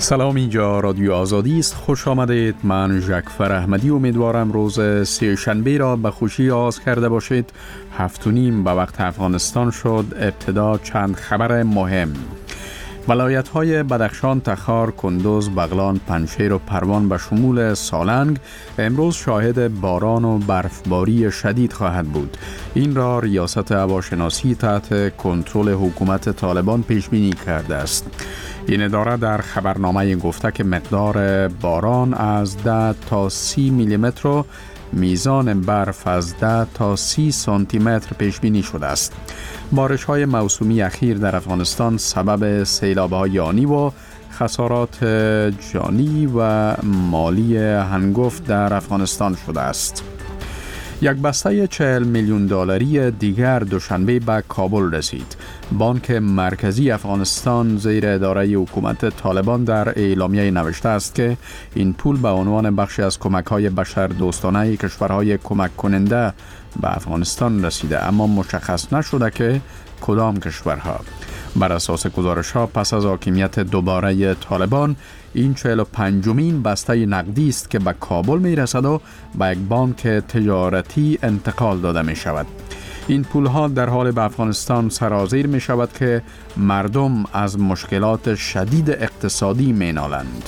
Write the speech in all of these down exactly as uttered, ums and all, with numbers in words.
سلام، اینجا رادیو آزادی است. خوش آمدید. من ژکفر احمدی امیدوارم روز سه شنبه را به خوشی آغاز کرده باشید. هفت و نیم به وقت افغانستان شد. ابتدا چند خبر مهم. ولایت‌های بدخشان، تخار، کندوز، بغلان، پنجشیر و پروان به شمول سالنگ امروز شاهد باران و برفباری شدید خواهد بود. این را ریاست هواشناسی تحت کنترل حکومت طالبان پیش بینی کرده است. این اداره در خبرنامه گفته که مقدار باران از ده تا سی میلیمتر و میزان برف از ده تا سی سانتی متر پیش بینی شده است. بارش‌های موسومی اخیر در افغانستان سبب سیلاب‌های آنی و خسارات جانی و مالی هنگفت در افغانستان شده است. یک بسته چهل میلیون دلاری دیگر دوشنبه به کابل رسید. بانک مرکزی افغانستان زیر اداره حکومت طالبان در اعلامیه نوشته است که این پول به عنوان بخشی از کمک‌های بشردوستانه کشورهای کمک کننده به افغانستان رسیده، اما مشخص نشده که کدام کشورها. بر اساس گزارش‌ها پس از حاکمیت دوباره طالبان، این چهل و پنجمین بسته نقدی است که به کابل می رسد و به یک بانک تجارتی انتقال داده می شود. این پولها در حال به افغانستان سرازیر می شود که مردم از مشکلات شدید اقتصادی می نالند.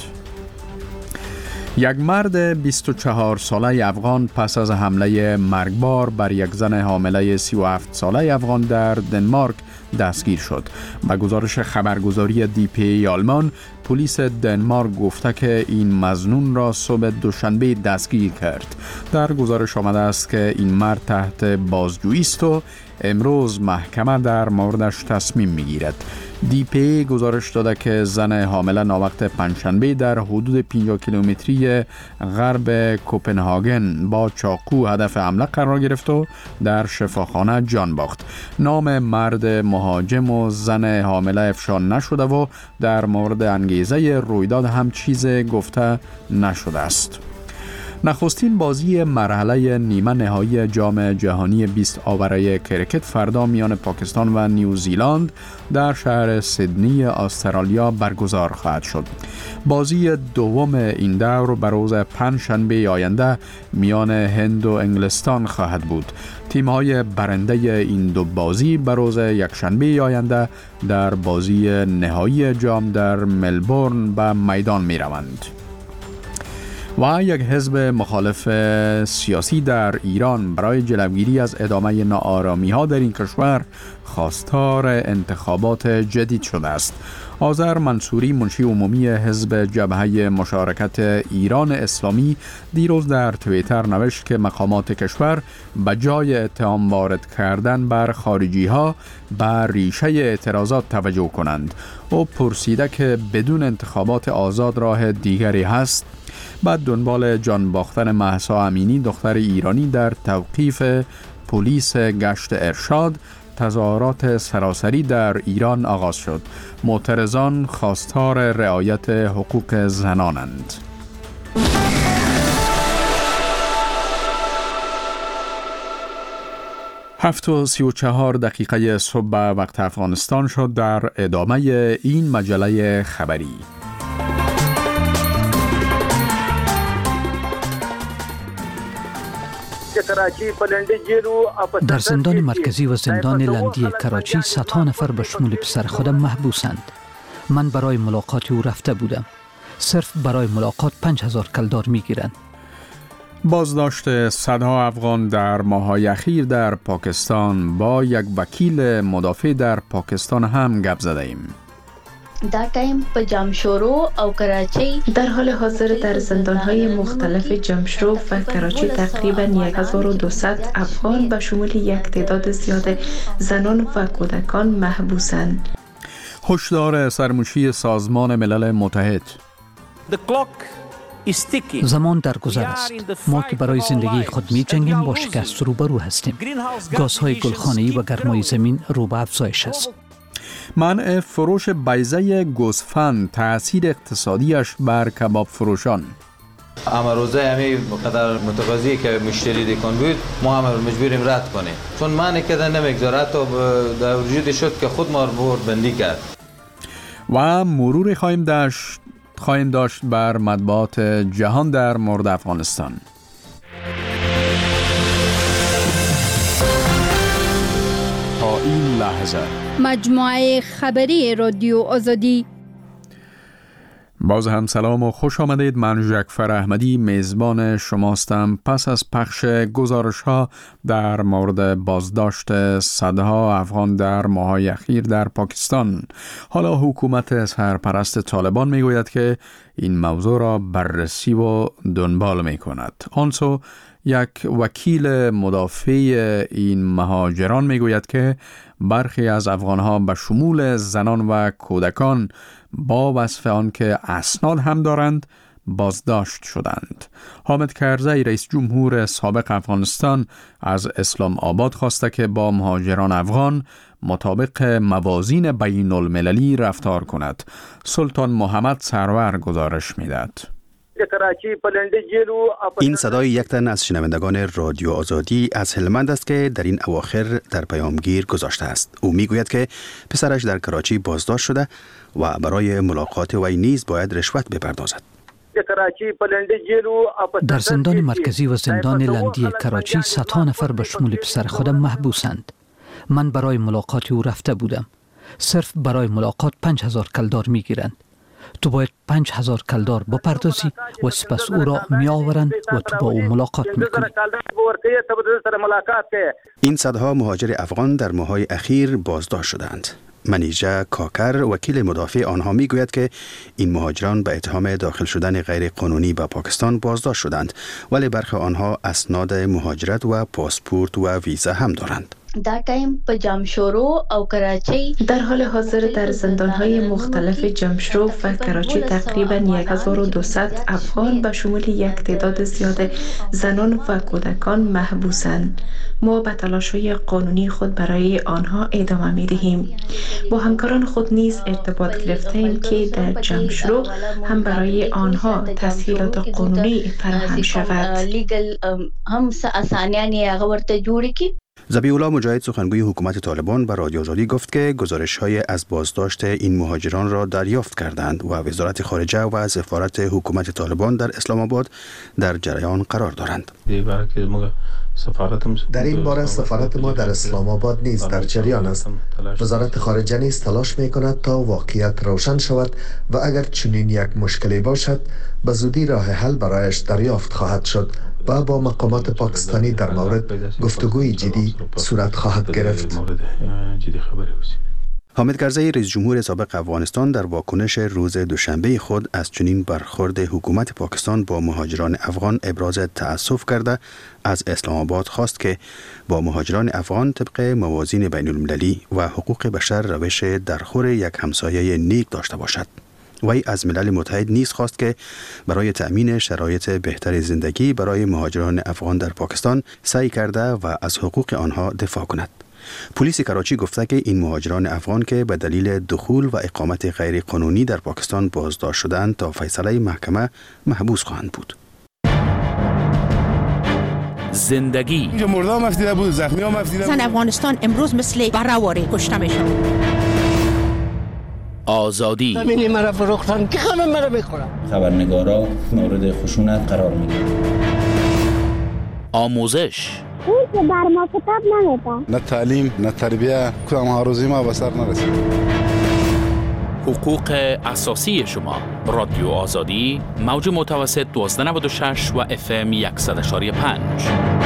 یک مرد بیست و چهار ساله افغان پس از حمله مرگبار بر یک زن حامله سی و هفت ساله افغان در دنمارک دستگیر شد. به گزارش خبرگزاری دی پی ای آلمان، پلیس دنمارک گفته که این مظنون را صبح دوشنبه دستگیر کرد. در گزارش آمده است که این مرد تحت بازجویی است و امروز محکمه در موردش تصمیم میگیرد. دی پی ای گزارش داده که زن حامله ناوقت پنجشنبه در حدود پنجاه کیلومتری غرب کوپنهاگن با چاقو هدف حمله قرار گرفت و در شفاخانه جان باخت. نام مرد مهاجم و زن حامله افشا نشده و در مورد انگیزه رویداد هم چیز گفته نشده است. نخستین بازی مرحله نیمه نهایی جام جهانی بیست آوره کرکت فردا میان پاکستان و نیوزیلند در شهر سیدنی استرالیا برگزار خواهد شد. بازی دوم این دور به روز پنجشنبه آینده میان هند و انگلستان خواهد بود. تیم‌های برنده این دو بازی به روز یکشنبه آینده در بازی نهایی جام در ملبورن به میدان می‌روند. و یک حزب مخالف سیاسی در ایران برای جلوگیری از ادامه ناآرامی‌ها در این کشور خواستار انتخابات جدید شده است. آذر منصوری، منشی عمومی حزب جبهه مشارکت ایران اسلامی، دیروز در توییتر نوشت که مقامات کشور به جای اتهام وارد کردن بر خارجی‌ها به ریشه اعتراضات توجه کنند. او پرسیده که بدون انتخابات آزاد راه دیگری هست. بعد دنبال جان باختن مهسا امینی، دختر ایرانی، در توقیف پلیس گشت ارشاد، تظاهرات سراسری در ایران آغاز شد. معترضان خواستار رعایت حقوق زنانند. هفت و سی و چهار دقیقه صبح وقت افغانستان شد. در ادامه این مجله خبری، در زندان مرکزی و زندان لندی کراچی صدها نفر به شمول پسر خودم محبوسند. من برای ملاقات او رفته بودم. صرف برای ملاقات پنج هزار کلدار میگیرند. بازداشت صدها افغان در ماه‌های اخیر در پاکستان. با یک وکیل مدافع در پاکستان هم گپ زده ایم. دا ټایم په جمشورو او کراچی در حال حاضر در زندان‌های مختلف جمشورو و کراچی تقریباً هزار و دویست افغان به شمول یک تعداد زیاد زنان و کودکان محبوسند. هشدار سرمشی سازمان ملل متحد: زمان در گذر است. ما که برای زندگی خود می جنگیم با شکست روبرو هستیم. گازهای گلخانه‌ای و گرمای زمین رو به افزایش است. منع فروش بیضه گوسفند، تأثیر اقتصادیش بر کباب فروشان. اما روزه همی قدر متقاضی که مشتری دیکن بود، ما هم مجبوریم رد کنیم، چون معنی کردن نمیگذاره تا در وجود شد که خود ما رو بندی کرد. و مرور خواهیم داشت خواهیم داشت بر مطبوعات جهان در مورد افغانستان. تا این لحظه مجموعه خبری رادیو آزادی. باز هم سلام و خوش آمدید. من جعفر احمدی میزبان شماستم. پس از پخش گزارش ها در مورد بازداشت صدها افغان در ماه‌های اخیر در پاکستان، حالا حکومت سرپرست طالبان میگوید که این موضوع را بررسی و دنبال می کند. آنسو یک وکیل مدافع این مهاجران میگوید که برخی از افغانها به شمول زنان و کودکان با وصف آن که اسناد هم دارند بازداشت شدند. حامد کرزی رئیس جمهور سابق افغانستان از اسلام آباد خواسته که با مهاجران افغان مطابق موازین بین المللی رفتار کند. سلطان محمد سرور گزارش می‌دهد. این صدای یک تن از شنوندگان رادیو آزادی از هلمند است که در این اواخر در پیامگیر گذاشته است. او میگوید که پسرش در کراچی بازداشت شده و برای ملاقات وی نیز باید رشوت بپردازد. در زندان مرکزی و زندان لندی کراچی صدها نفر به شمول پسر خودم محبوسند. من برای ملاقات او رفته بودم. صرف برای ملاقات پنج هزار کلدار میگیرند. تو باید پنج هزار کلدار بپردازی و سپس او را می آورند و تو با او ملاقات می کنی. این صدها مهاجر افغان در ماه‌های اخیر بازداشت شدند. منیژه کاکر وکیل مدافع آنها می گوید که این مهاجران به اتهام داخل شدن غیر قانونی به پاکستان بازداشت شدند، ولی برخی آنها اسناد مهاجرت و پاسپورت و ویزا هم دارند. دا ټایم په جمشورو او کراچی در حال حاضر در زندان‌های مختلف جمشورو و کراچی تقریباً هزار و دویست افغان به شمول یک تعداد زیاد زنان و کودکان محبوسند. ما به تلاش‌های قانونی خود برای آنها ادامه می‌دهیم. با همکاران خود نیز ارتباط گرفته‌ایم که در جمشورو هم برای آنها تسهیلات قانونی فراهم شود. لیگل هم څه اسانیانې هغه ورته جوړ کړي. ذبیح الله مجاهد سخنگوی حکومت طالبان به رادیو آزادی گفت که گزارش‌های از بازداشت این مهاجران را دریافت کردند و وزارت خارجه و سفارت حکومت طالبان در اسلام آباد در جریان قرار دارند. در این باره سفارت ما در اسلام آباد نیز در جریان است. وزارت خارجه نیز تلاش می‌کند تا واقعیت روشن شود و اگر چنین یک مشکلی باشد به زودی راه حل برایش دریافت خواهد شد و با مقامات پاکستانی در مورد گفتگوی جدی صورت خواهد گرفت. حامد کرزی رئیس جمهور سابق افغانستان در واکنش روز دوشنبه خود از چنین برخورد حکومت پاکستان با مهاجران افغان ابراز تأسف کرده از اسلام آباد خواست که با مهاجران افغان طبق موازین بین المللی و حقوق بشر روش درخور یک همسایه نیک داشته باشد. وی از ملل متحد نیز خواست که برای تأمین شرایط بهتر زندگی برای مهاجران افغان در پاکستان سعی کرده و از حقوق آنها دفاع کند. پلیس کراچی گفته که این مهاجران افغان که به دلیل دخول و اقامت غیر قانونی در پاکستان بازداشت شدند تا فیصله محکمه محبوس خواهند بود. زندگی اینجا مرده هم افتیده بود، زخمی هم افتیده بود. زن افغانستان امروز مثل برهواری کشته میشن. آزادی ببینی مرا فروختن که همه مرا میخورن. خبرنگارا مورد خشونت قرار میگیرن. آموزش اون که بر ما کتاب نمیده. نه تعلیم نه تربیه، کدام هاروزی ما به سر نرسید. حقوق اساسی شما. رادیو آزادی موج متوسط دوازده نود و شش و اف ام صد و پنج.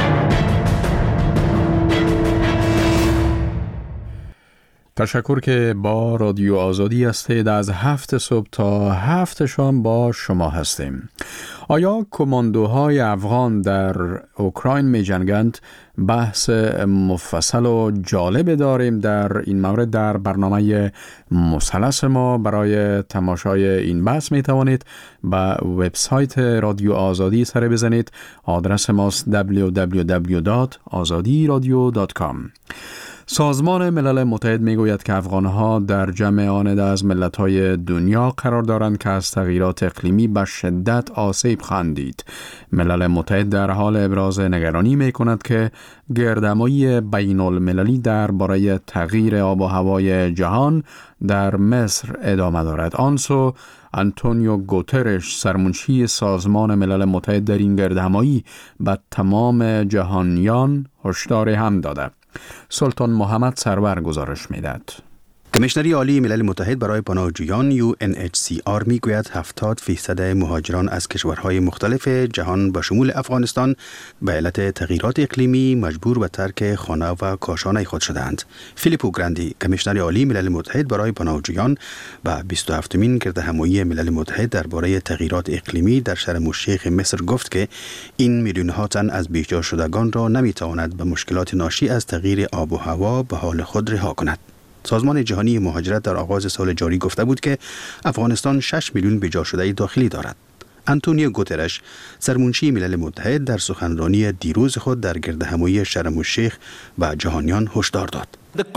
تشکر که با رادیو آزادی هستید. از هفت صبح تا هفت شام با شما هستیم. آیا کماندوهای افغان در اوکراین می جنگند؟ بحث مفصل و جالب داریم در این مورد در برنامه مثلث ما. برای تماشای این بحث می توانید به وبسایت رادیو آزادی سر بزنید. آدرس ماست دبلیو دبلیو دبلیو دات آزادی رادیو دات کام. سازمان ملل متحد میگوید که افغانها در جمع آن از ملت‌های دنیا قرار دارند که از تغییرات اقلیمی به شدت آسیب خواهند دید. ملل متحد در حال ابراز نگرانی میکند که گردهمایی بین المللی درباره تغییر آب و هوای جهان در مصر ادامه دارد. آنسو آنتونیو گوترش سرمنشی سازمان ملل متحد در این گردهمایی به تمام جهانیان هشدار هم داده. سلطان محمد سرور گزارش میدهد. کمیشنری عالی ملل متحد برای پناهجویان یو ان اچ سی آر میگوید هفتاد فیصد مهاجران از کشورهای مختلف جهان به شمول افغانستان به علت تغییرات اقلیمی مجبور به ترک خانه و کاشانه خود شدند. فیلیپو گراندی کمیشنر عالی ملل متحد برای پناهجویان به بیست و هفتمین گردهمایی ملل متحد درباره تغییرات اقلیمی در شرم الشیخ مصر گفت که این میلیون ها تن از بیجا شدگان را نمیتواند به مشکلات ناشی از تغییر آب و هوا به حال خود رها کند. سازمان جهانی مهاجرت در آغاز سال جاری گفته بود که افغانستان شش میلیون بیجا شده داخلی دارد. آنتونیو گوترش سرمنشی ملل متحد در سخنرانی دیروز خود در گردهمایی شرم الشیخ به جهانیان هشدار داد.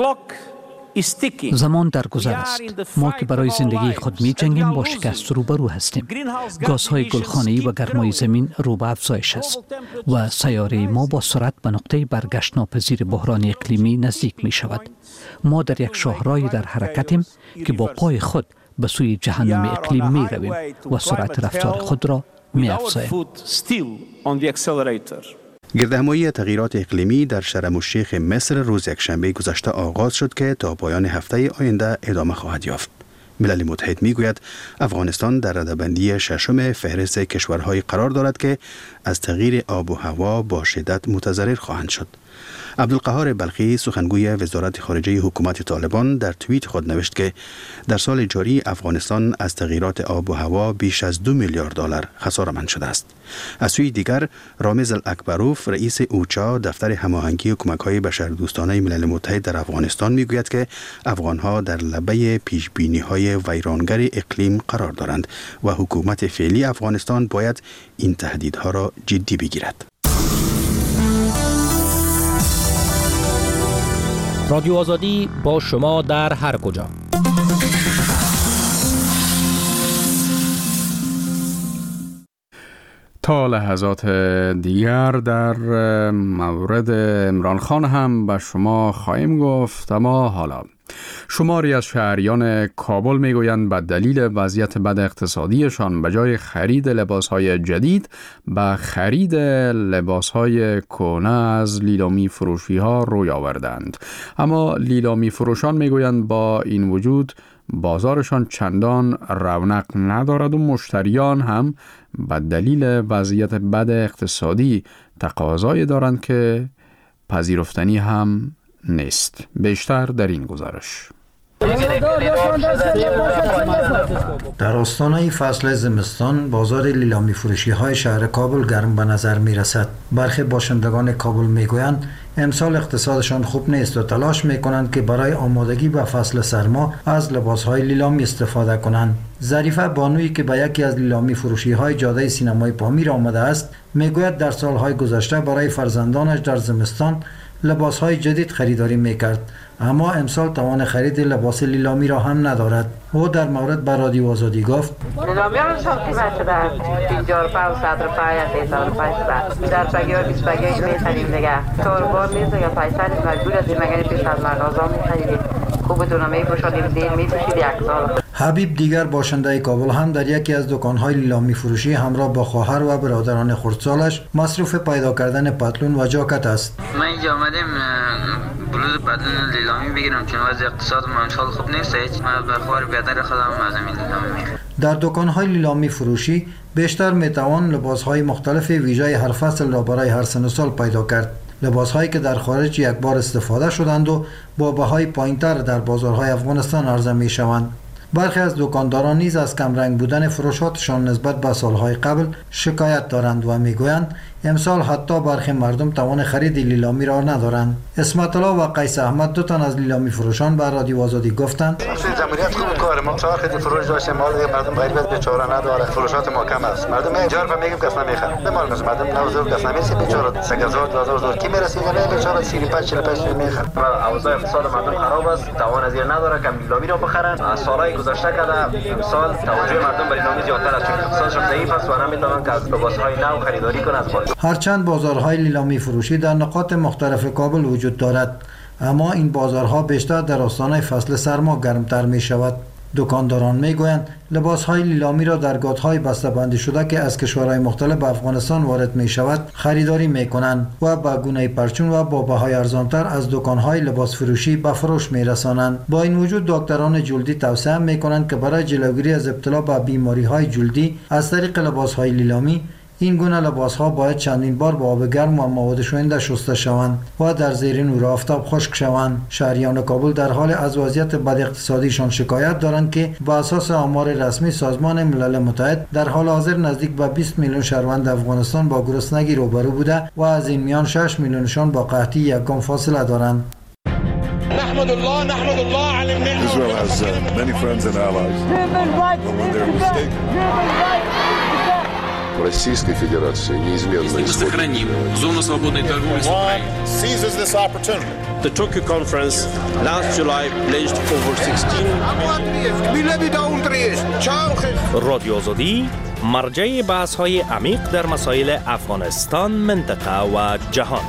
زمان در گذر است. ما که برای زندگی خود می جنگیم با شکست روبرو هستیم. گازهای گلخانه‌ای و گرمای زمین رو به افزایش است و سیاره ما با سرعت به نقطه برگشت ناپذیر بحران اقلیمی نزدیک می شود. ما در یک شاهرای در حرکتیم که با پای خود به سوی جهنم اقلیم می رویم و سرعت رفتار خود را می افزاییم. گردهمایی تغییرات اقلیمی در شرم الشیخ مصر روز یکشنبه گذشته آغاز شد که تا پایان هفته آینده ادامه خواهد یافت. ملل متحد میگوید افغانستان در رده‌بندی ششم فهرست کشورهای قرار دارد که از تغییر آب و هوا با شدت متضرر خواهند شد. عبدالقهار بلخی سخنگوی وزارت خارجه حکومت طالبان در توییت خود نوشت که در سال جاری افغانستان از تغییرات آب و هوا بیش از دو میلیارد دلار خساره‌مند شده است. از سوی دیگر رامز الاکبروف رئیس اوچا دفتر هماهنگی کمک‌های بشردوستانه ملل متحد در افغانستان میگوید که افغان‌ها در لبه پیش‌بینی‌های ویرانگر اقلیم قرار دارند و حکومت فعلی افغانستان باید این تهدیدها را جدی بگیرد. رادیو آزادی با شما در هر کجا. تا لحظات دیگر در مورد عمران خان هم به شما خواهیم گفت، اما حالا شماری از شهریان کابل میگویند به دلیل وضعیت بد اقتصادیشان به جای خرید لباسهای جدید به خرید لباسهای کهنه از لیلامی فروشی ها روی آوردند. اما لیلامی فروشان میگویند با این وجود بازارشان چندان رونق ندارد و مشتریان هم به دلیل وضعیت بد اقتصادی تقاضای دارند که پذیرفتنی هم نیست. بیشتر در این گزارش. در آستانه فصل زمستان بازار لیلامی فروشی های شهر کابل گرم به نظر می رسد. برخی باشندگان کابل می گویند امسال اقتصادشان خوب نیست و تلاش می کنند که برای آمادگی به فصل سرما از لباس های لیلامی استفاده کنند. ظریفه بانویی که به یکی از لیلامی فروشی های جاده سینمای پامیر آمده است می گوید در سالهای گذشته برای فرزندانش در زمستان لباس های جدید خریداری می کرد، اما امسال توان خرید لباس لیلامی را هم ندارد. او در مورد به رادیو آزادی گفت لیلامی ها شما قیمت شده پنجاه روپیه و صد روپیه سیصد روپیه شده در بگی و بیست بگی میتنیم دیگه توربار نیست دیگه پیسر نیست مجبور از این مگنی پیش از مردازا میخریدیم خوب دونمه پوشانیم دین میپوشید یک سال. حبیب دیگر باشنده کابل هم در یکی از دکان‌های لیلامی فروشی همراه با خواهر و برادران خردسالش مصروف پیدا کردن پتلون و جاکت است. من اینجا آمدیم بلوز پتلون لیلامی بگیرم چون وضع اقتصاد ما امسال خوب نیست. من به خواهر برادر خودم از این لیلامی میخرم. در دکان‌های لیلامی فروشی بیشتر میتوان لباس‌های مختلف ویژه هر فصل را برای هر سن و سال پیدا کرد. لباس‌هایی که در خارج یک بار استفاده شدند و با بهای پایین‌تر در بازارهای افغانستان عرضه می‌شوند. برخی از دکانداران نیز از کمرنگ بودن فروشاتشان نسبت به سالهای قبل شکایت دارند و میگویند امسال حتی برخی مردم توان خرید لیلامی را ندارند. اسمت الله و قیس احمد دو تن از لیلامی فروشان به رادیو آزادی گفتند جمهوریت خوب کار ما چهار خیلی فروش داشتیم مال مردم غریبت بیچاره نداره فروشات ما کم است مردم اینجا رو میگم کس نمیخره به مال مردم نوزور کس نمیسی بیچاره سه هزار دو هزار دلار کی میرسه نه بیچاره سی و پنج چهل و پنج میخره اوضاع اقتصاد مردم خراب است توان از این نداره که لیلامی رو بخرن از سالهای گذشته کرده امسال توجه مردم به لیلامی زیادتر است چون اقتصادشون ضعیف است و نمیتونن که از لباسهای نو خریداری کنن از بالا هرچند بازارهای لیلامی فروشی در نقاط مختلف کابل وجود دارد اما این بازارها بیشتر در آستانه فصل سرما گرمتر می شود. دکانداران می گویند لباس های لیلامی را در گاتهای بسته‌بندی شده که از کشورهای مختلف به افغانستان وارد می شود خریداری می کنند و با گونه پرچون و با بهای ارزانتر از دکان های لباس فروشی به فروش می رسانند. با این وجود دکتران جلدی توصیه می کنند که برای جلوگیری از ابتلا به بیماری های جلدی از طریق لباس های لیلامی این گونه لباس ها باید چندین بار با آب گرم و مواد شوینده شسته شوند و در زیر نور آفتاب خشک شوند. شهریان کابل در حال از وضعیت بد اقتصادیشان شکایت دارند که با اساس آمار رسمی سازمان ملل متحد در حال حاضر نزدیک به بیست میلیون شهروند افغانستان با گرسنگی روبرو بوده و از این میان شش میلیونشان با قحطی یکم فاصله دارند. نحمد الله نحمد الله على النعمة. Israel has uh, many friends and allies. But when they're mistaken. Российской Федерации неизменно сохраним зону свободной торговли с Украиной. Seizes this opportunity. The Tokyo conference last July pledged over sixteen. رادیو آزادی مرجع بحث‌های عمیق در مسائل افغانستان، منطقه و جهان.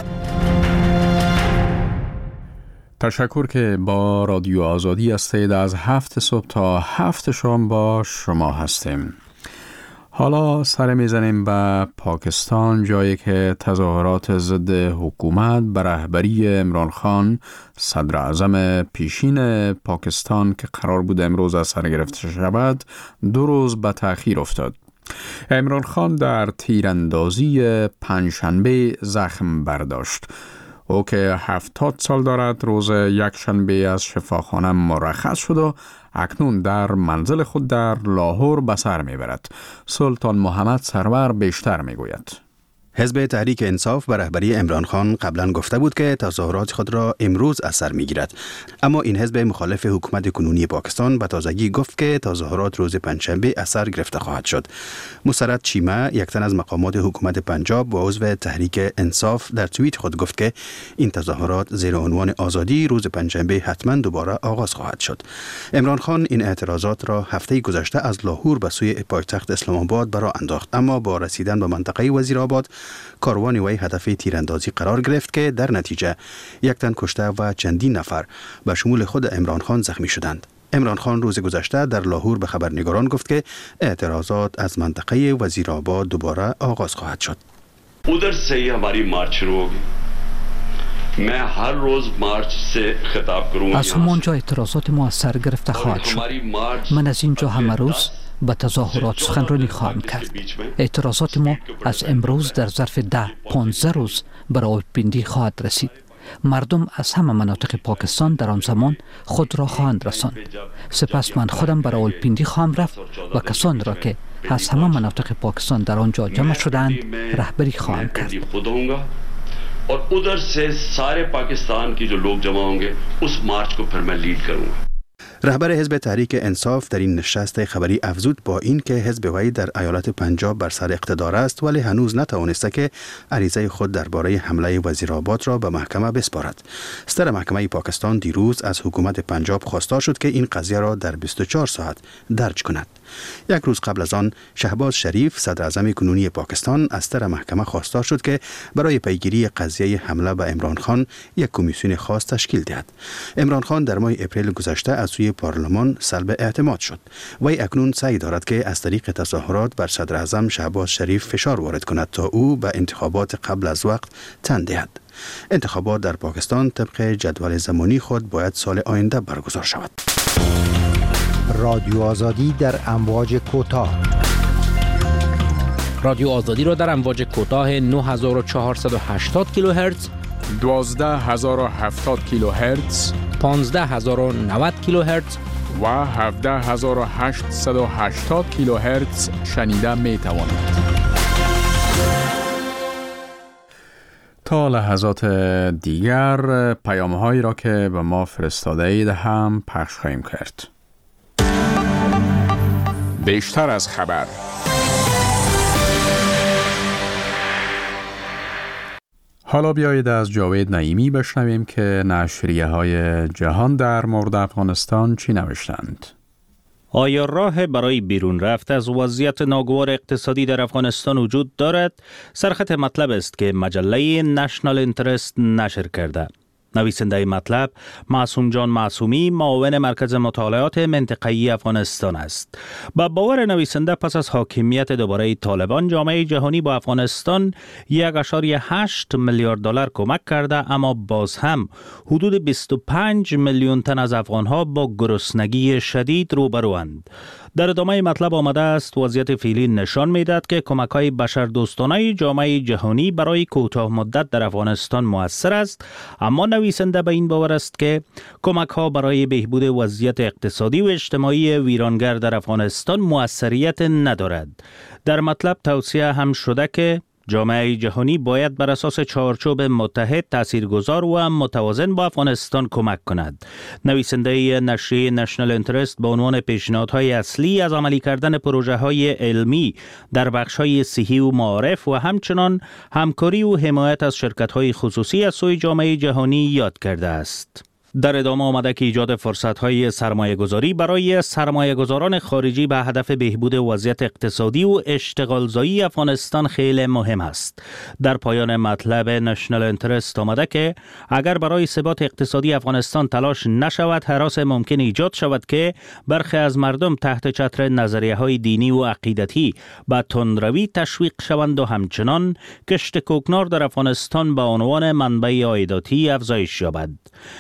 تشکر که با رادیو آزادی هستید. از هفت صبح تا هفت شام با شما هستیم. حالا سر میزنیم به پاکستان، جایی که تظاهرات ضد حکومت به رهبری عمران خان صدر اعظم پیشین پاکستان که قرار بود امروز از سر گرفته شود دو روز به تأخیر افتاد. عمران خان در تیراندازی پنجشنبه زخم برداشت. او که هفتاد سال دارد روز یک شنبه از شفاخانه مرخص شد و اکنون در منزل خود در لاهور به سر میبرد. سلطان محمد سرور بیشتر میگوید. حزب تحریک انصاف به رهبری عمران خان قبلا گفته بود که تظاهرات خود را امروز از سر میگیرد، اما این حزب مخالف حکومت کنونی پاکستان به تازگی گفت که تظاهرات روز پنجشنبه از سر گرفته خواهد شد. مسرت چیمه، یک تن از مقامات حکومت پنجاب و عضو تحریک انصاف، در توییت خود گفت که این تظاهرات زیر عنوان آزادی روز پنجشنبه حتما دوباره آغاز خواهد شد. عمران خان این اعتراضات را هفته گذشته از لاهور به سوی پایتخت اسلام آباد برآ انداخت، اما با رسیدن به منطقه وزیرآباد کاروان وی هدف تیراندازی قرار گرفت که در نتیجه یک تن کشته و چندین نفر به شمول خود عمران خان زخمی شدند. عمران خان روز گذشته در لاهور به خبرنگاران گفت که اعتراضات از منطقه وزیرآباد دوباره آغاز خواهد شد. उधर से ही हमारी मार्च शुरू होगी. मैं हर रोज मार्च से खिताब करूंगा. از همانجا اعتراضات ما از سر گرفته خواهد شد. من از اینجا همه روز به تظاهرات سخنرانی خواهم کرد. اعتراضات ما از امروز در ظرف ده پانزده روز به راولپیندی خواهد رسید. مردم از همه مناطق پاکستان در آن زمان خود را خواهند رساند. سپس من خودم به راولپیندی خواهم رفت و کسان را که از همه مناطق پاکستان در آنجا جمع شدند رهبری خواهم کرد. और उधर से सारे पाकिस्तान की जो लोग जमा होंगे उस मार्च को फिर मैं लीड करूंगा. رهبر حزب تحریک انصاف در این نشست خبری افزود با این که حزب وی در ایالت پنجاب بر سر اقتدار است ولی هنوز نتوانسته که عریضه خود درباره حمله وزیرآباد را به محکمه بسپارد. صدر محکمه پاکستان دیروز از حکومت پنجاب خواستار شد که این قضیه را در بیست و چهار ساعت درج کند. یک روز قبل از آن شهباز شریف صدر اعظم کنونی پاکستان از صدر محکمه خواستار شد که برای پیگیری قضیه حمله به عمران خان یک کمیسیون خاص تشکیل دهد. عمران خان در ماه اپریل گذشته از سوی پارلمان سلب اعتماد شد. وی اکنون سعی دارد که از طریق تظاهرات بر صدر اعظم شهباز شریف فشار وارد کند تا او به انتخابات قبل از وقت تن دهد. انتخابات در پاکستان طبق جدول زمانی خود باید سال آینده برگزار شود. رادیو آزادی در امواج کوتاه. رادیو آزادی را در امواج کوتاه نه هزار و چهارصد و هشتاد کیلوهرتز، دوازده هزار و هفتاد کیلوهرتز، پانزده هزار و نود کیلوهرتز و هفده هزار و هشتصد و هشتاد کیلوهرتز شنیده می توانید. تا لحظات دیگر پیام‌هایی را که به ما فرستاده اید هم پخش خواهیم کرد. بیشتر از خبر. حالا بیایید از جاوید نعیمی بشنویم که نشریه های جهان در مورد افغانستان چی نوشتند. آیا راه برای بیرون رفت از وضعیت ناگوار اقتصادی در افغانستان وجود دارد؟ سرخط مطلب است که مجله نشنال اینترست نشر کرده. نویسنده مطلب معصوم جان معصومی، معاون مرکز مطالعات منطقه‌ای افغانستان است. با باور نویسنده پس از حاکمیت دوباره طالبان، جامعه جهانی با افغانستان یک و هشت میلیارد دلار کمک کرده، اما باز هم حدود بیست و پنج میلیون تن از افغانها با گرسنگی شدید روبروند. در ادامه مطلب آمده است وضعیت فعلی نشان می‌دهد که کمک‌های بشردوستانه جامعه جهانی برای کوتاه مدت در افغانستان مؤثر است، اما نویسنده به این باور است که کمک‌ها برای بهبود وضعیت اقتصادی و اجتماعی ویرانگر در افغانستان موثریت ندارد. در مطلب توصیه هم شده که جامعه جهانی باید بر اساس چارچوب متحد، تاثیرگذار و متوازن با افغانستان کمک کند. نویسنده نشریه نشنال اینترست با عنوان پیشنهادهای اصلی از عملی کردن پروژه‌های علمی در بخش‌های صحی و معارف و همچنان همکاری و حمایت از شرکت‌های خصوصی از سوی جامعه جهانی یاد کرده است. در ادامه آمده که ایجاد فرصت‌های سرمایه‌گذاری برای سرمایه‌گذاران خارجی به هدف بهبود وضعیت اقتصادی و اشتغالزایی افغانستان خیلی مهم است. در پایان مطلب نشنال اینترست آمده که اگر برای ثبات اقتصادی افغانستان تلاش نشود، هراس ممکن ایجاد شود که برخی از مردم تحت چتر نظریه‌های دینی و عقیدتی به تندروی تشویق شوند و همچنان کشت کوکنار در افغانستان به عنوان منبع عایداتی افزایش یابد.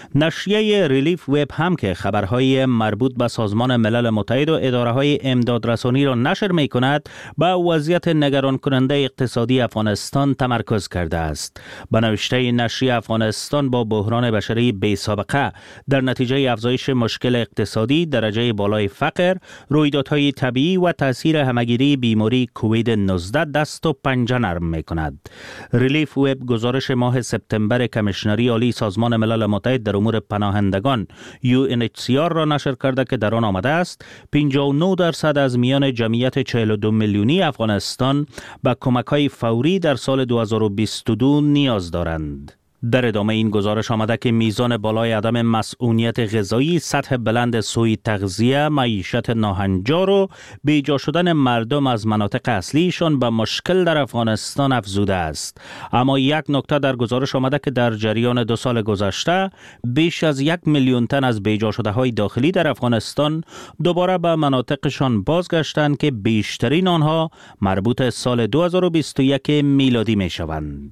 نشریه ریلیف وب هم که خبرهای مربوط به سازمان ملل متحد و اداره‌های امدادرسانی را نشر می‌کند، به وضعیت نگران کننده اقتصادی افغانستان تمرکز کرده است. به نوشته نشریه، افغانستان با بحران بشری بی‌سابقه در نتیجه افزایش مشکل اقتصادی، درجه بالای فقر، رویدادهای طبیعی و تاثیر همگیری بیماری کووید نوزده دست و پنجه نرم می‌کند. ریلیف وب گزارش ماه سپتامبر کمیشنری عالی سازمان ملل متحد در امور پناهندگان یو ان اچ سی آر را نشر کرده که در آن آمده است پنجاه و نه درصد از میان جمعیت چهل و دو میلیونی افغانستان به کمک‌های فوری در سال دو هزار و بیست و دو نیاز دارند. در ادامه این گزارش آمده که میزان بالای عدم مسئولیت غذایی، سطح بلند سوء تغذیه، معیشت ناهنجار و بیجا شدن مردم از مناطق اصلیشان به مشکل در افغانستان افزوده است. اما یک نکته در گزارش آمده که در جریان دو سال گذشته بیش از یک میلیون تن از بیجا شده های داخلی در افغانستان دوباره به مناطقشان بازگشتند که بیشترین آنها مربوط سال دو هزار و بیست و یک میلادی می شوند.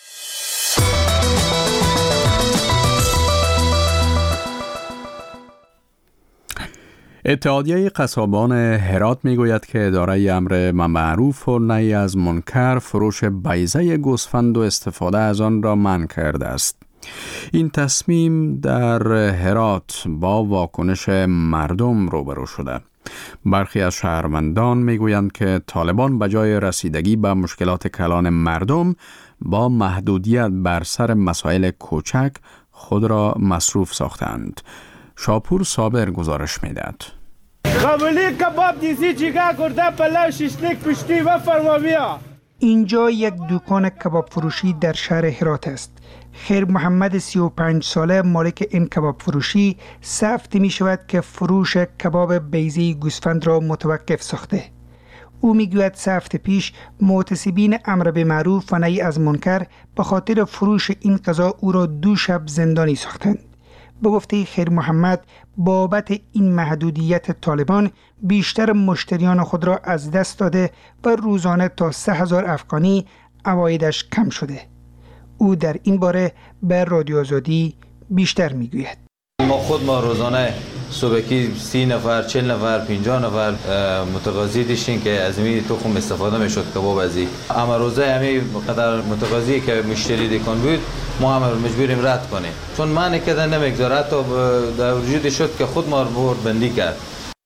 اتحادیه قصابان هرات میگوید که اداره امر معروف و نهی از منکر فروش بیضه گوسفند و استفاده از آن را منع کرده است. این تصمیم در هرات با واکنش مردم روبرو شده. برخی از شهروندان میگویند که طالبان به جای رسیدگی به مشکلات کلان مردم با محدودیت بر سر مسائل کوچک خود را مصروف ساختند. شاپور صابر گزارش میدهد. قبولی کباب دیزی چیکار کرده پلو شیشلیک پشتی و فرماویا. اینجا یک دکان کباب فروشی در شهر هرات است. خیر محمد سی و پنج ساله مالک این کباب فروشی سه هفته می شود که فروش کباب بیضه گوسفند را متوقف ساخته. او میگوید سه هفته پیش معتصبین امر به معروف و نهی از منکر به خاطر فروش این غذا او را دو شب زندانی ساختند. به گفته خیر محمد بابت این محدودیت طالبان بیشتر مشتریان خود را از دست داده و روزانه تا سه هزار افغانی عوایدش کم شده. او در این باره به رادیو آزادی بیشتر میگوید. ما خود ما روزانه صبحی سی نفر، چهل نفر، پنجاه نفر متقاضی داشتیم که از این تخم استفاده میشد کباب ازی. اما روزه همین قدر متقاضی که مشتری دکان بود ما هم مجبوریم رد کنیم، چون معنی کردن نمیگذاره. تا در وجود شد که خود ما رو بندی کرد.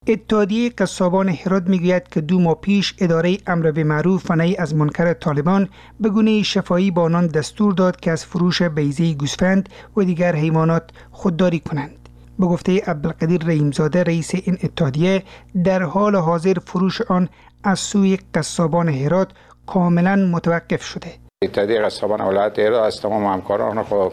اتحادیه قصابان هرات میگوید که دو ماه پیش اداره امر به معروف و نهی از منکر طالبان به گونه شفاهی به آنان دستور داد که از فروش بیضه گوسفند و دیگر حیوانات خودداری کنند. به گفته عبدالقدیر رحیمزاده رئیس این اتحادیه، در حال حاضر فروش آن از سوی قصابان هرات کاملا متوقف شده. اتحادیه قصابان ولایت هرات از تمام همکاران خود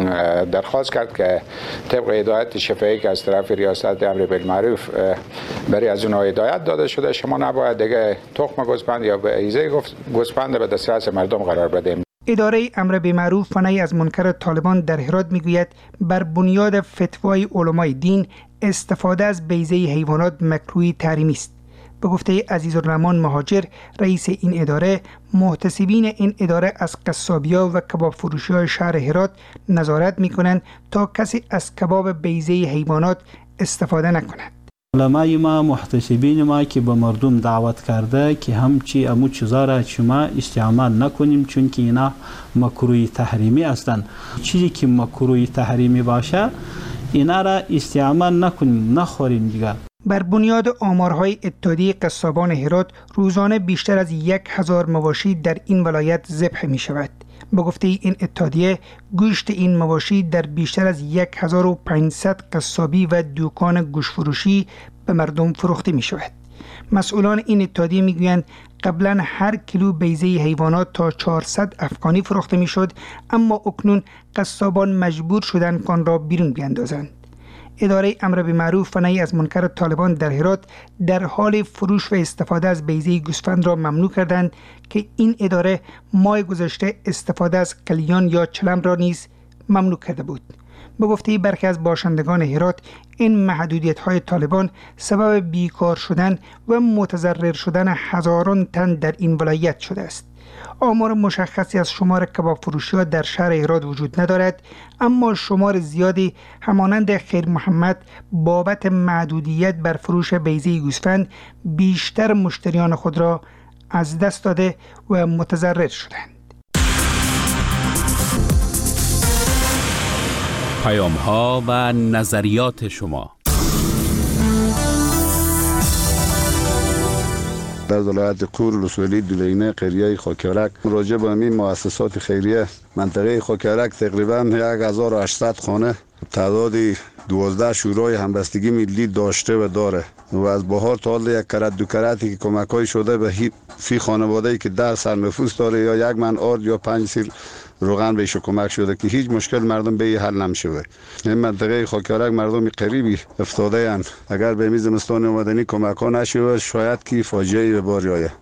درخواست کرد که طبق هدایت شفاهی که از طرف ریاست امر بالمعروف برای از اونها هدایت داده شده، شما نباید دیگه تخم گوسفند یا بیضه گوسفند به دسترس مردم قرار بدیم. اداره امر به معروف و نهی از منکر طالبان در هرات میگوید بر بنیاد فتوای علمای دین استفاده از بیضه حیوانات مکروه تحریمی است. به گفته عزیزالرحمن مهاجر رئیس این اداره، محتسبین این اداره از قصابی‌ها و کباب فروشی‌های شهر هرات نظارت می‌کنند تا کسی از کباب بیضه حیوانات استفاده نکند. علمای ما، محتسبین ما که به مردم دعوت کرده که همچی امو چیزا را شما استعمال نکنیم چون که اینا مکروه تحریمی هستند. چیزی که مکروه تحریمی باشه اینا را استعمال نکنیم، نخوریم دیگه. بر بنیاد آمارهای اتحادیه قصابان هرات روزانه بیشتر از یک هزار مواشی در این ولایت ذبح می شود. به گفته این اتحادیه گوشت این مواشی در بیشتر از یک هزار و پانصد قصابی و دکان گوشت فروشی به مردم فروخته می شود. مسئولان این اتحادیه می گویند قبلا هر کیلو بیضه حیوانات تا چهارصد افغانی فروخته می شد، اما اکنون قصابان مجبور شدند آن را بیرون بیاندازند. اداره امر به معروف و نهی از منکر طالبان در هرات در حال فروش و استفاده از بیضه گوسفند را ممنوع کردند که این اداره ماه گذشته استفاده از کلیان یا چلم را نیز ممنوع کرده بود. به گفته برخی از باشندگان هرات، این محدودیت های طالبان سبب بیکار شدن و متضرر شدن هزاران تن در این ولایت شده است. آمار مشخصی از شمار کباب فروشی ها در شهر هرات وجود ندارد، اما شمار زیادی همانند خیر محمد بابت محدودیت بر فروش بیضه گوسفند بیشتر مشتریان خود را از دست داده و متضرر شدند. پیام ها و نظریات شما. در ولایت قور لسولی دولینه قریه خاکیارک راجع به همین مؤسسات خیریه منطقه خاکیارک تقریبا یک هزار و هشتصد خانه تعداد دوازده شورای همبستگی ملی داشته و داره و از بهار تا حال یک کرت دو کرتی که کمک‌های شده به فی خانواده‌ای که ده سرنفوس داره یا یک من آرد یا پنج سیر روغن بهش کمک شده که هیچ مشکل مردم به حل نمیشه. این منطقه خاکیارک مردم قریبی افتاده اند. اگر به میز زمستان اومدنی کمک ها نشه شاید که فاجعه به بار آید.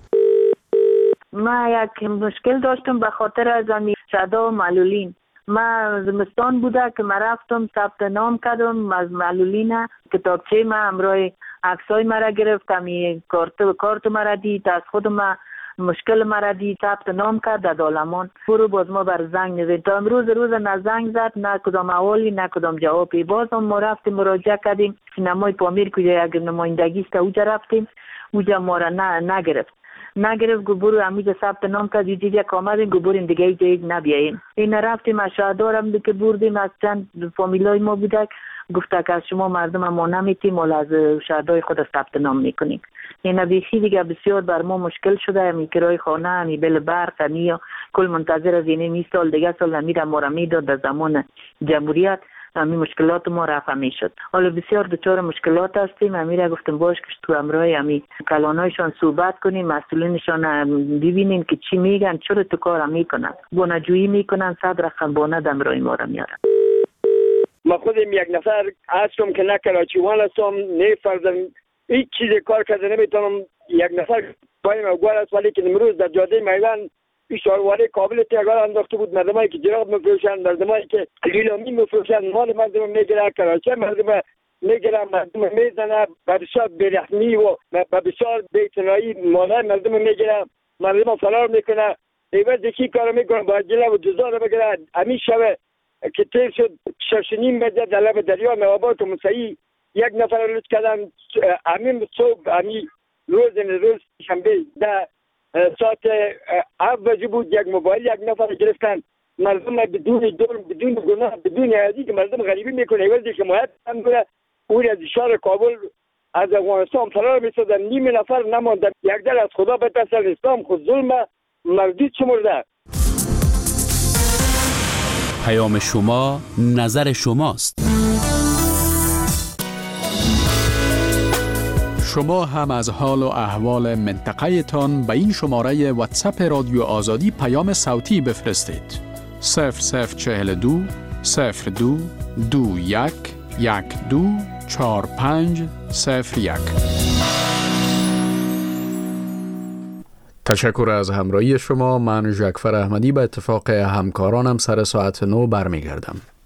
ما یک مشکل داشتم به خاطر از امی شدا و معلولین. ما زمستان بوده که ما رفتم ثبت نام کردم از معلولین، کتابچه ما همراه عکسای مرا گرفت، می کارت کارت مرا دید، از خود ما مشکل مرا دید، ثبت نام کرد در دالمان. برو باز ما بر زنگ نزد تا امروز روز نه زنگ زد نه کدام اوالی نه کدام جوابی. باز هم ما رفتیم مراجعه کردیم سینمای پامیر کجا یک نمایندگی است اونجا رفتیم، اونجا ما را نه نگرفت نگرفت گو برو همینجا ثبت نام کرد دیدی یک آمدین گو برین دیگه جایی نبیاین. این رفتیم از شهردارم که بردیم از چند فامیلای ما بودک، گفته که از شما مردم ما نمیتیم ولی از شهردار خود ثبت نام میکنیم. این بیخی دیگه بسیار بر ما مشکل شده، همی کرای خانه همی بل برق همی کل منتظر از این می سال دیگه سال نمیره ما را میداد در زمان جمهوریت همی مشکلات ما رفع میشد. حالا بسیار دچار مشکلات هستیم، همی را گفتم باش که تو امرای همی کلانایشان صحبت کنیم، مسئولینشان ببینیم که چی میگن، چرا تو کار میکنن، بانجویی میکنن، صد رقم بانه دمرای ما را میارن. ما خودم یک نفر هستم که نه کراچیوان هستم، نه فرزن هیچ چیز کار کرده نمیتونم. یک نفر بایم اوگوار است ولی که امروز در جاده میدان اشارواره کابل تیگار انداخته بود، مردمایی که جراب میفروشن، مردمایی که لیلامی میفروشن، مال مردم میگیره، کراچی مردم میگیره، مردم میزنه، به بسیار بیرحمی و به بسیار بی‌اعتنایی مال مردم میگیره، مردم فرار میکنه. ایوز یکی کار میکنه با جلب و جزا رو بگیره. همین شب که تیر شد ششنیم بده در لب دریا نوابات و مسیحی یک نفر رو لطف کردن. همین صبح همین روز روز شنبه ده ساعت هفت بجه بود، یک موبایل یک نفر گرفتن. مردم بدون دور بدون گناه بدون عادی که مردم غریبی میکنه ایوز که حمایت هم کنه او از شهر کابل از افغانستان فرار می‌شدن، نیم نفر نماندن. یک دل از خدا بترسن، اسلام خود ظلم مردود شمرده. پیام شما نظر شماست. شما هم از حال و احوال منطقه تان به این شماره واتساپ رادیو آزادی پیام صوتی بفرستید. صفر صفر چهل دو صفر دو دو یک یک دو چهار پنج صفر یک. تشکر از همراهی شما. من ژکفر احمدی به اتفاق همکارانم سر ساعت نو برمیگردم.